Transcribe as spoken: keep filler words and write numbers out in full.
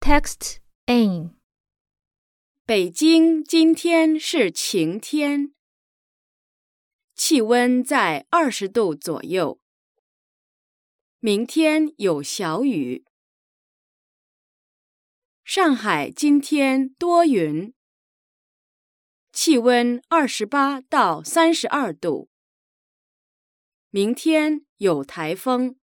Text Aim。 北京今天是晴天，气温在二十度左右。明天有小雨。上海今天多云，气温二十八到三十二度。明天有台风。